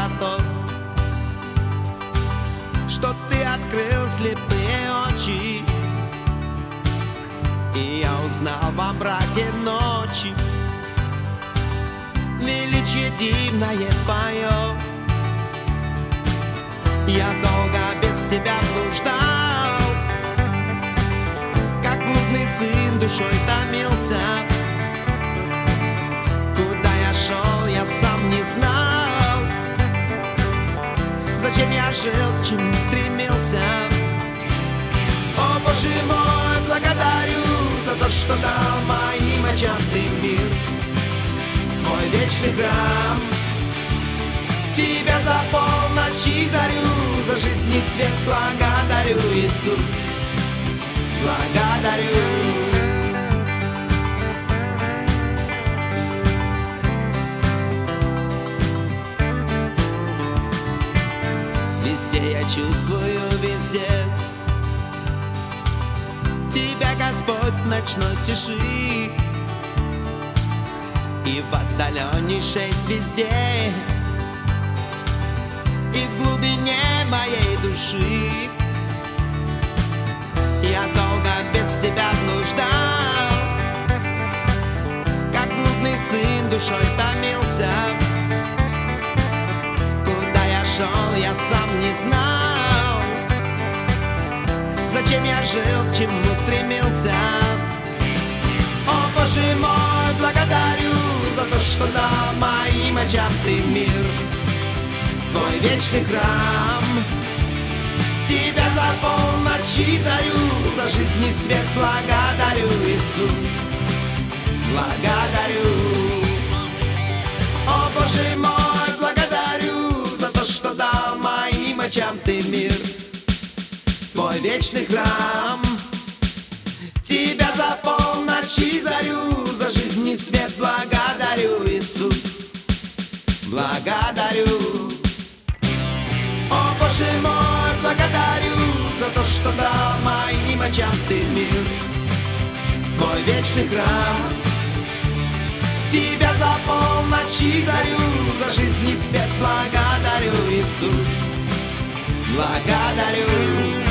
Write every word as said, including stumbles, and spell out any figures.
за то, что ты открыл слепые очи, и я узнал во мраке ночи величие дивное твое. Я долго без тебя блуждал, как блудный сын душой томился. Куда я шел, я сам не знал. Зачем я жил, к чему стремился? О, Боже мой, благодарю за то, что дал моим очам ты мир, твой вечный храм. Тебя за полночь и зарю, за жизнь и свет благодарю, Иисус, благодарю. Везде я чувствую, везде тебя, Господь, в ночной тиши и в отдаленнейшей звезде, и в глубине моей души. Я долго без тебя блуждал, как блудный сын душой томился. Куда я шел, я сам не знал. Зачем я жил, к чему стремился? О, Боже мой, благодарю за то, что дал моим очам ты мир, твой вечный храм. Тебя за полночь и зарю, за жизнь и свет благодарю, Иисус, благодарю. О, Боже мой, благодарю за то, что дал моим очам ты мир, твой вечный храм. Тебя за полночь и зарю, за жизнь и свет благодарю, Иисус, благодарю. О, Боже мой, благодарю за то, что дал моим очам ты мир, твой вечный храм. Тебя за полночь и зарю, за жизнь и свет благодарю, Иисус, благодарю.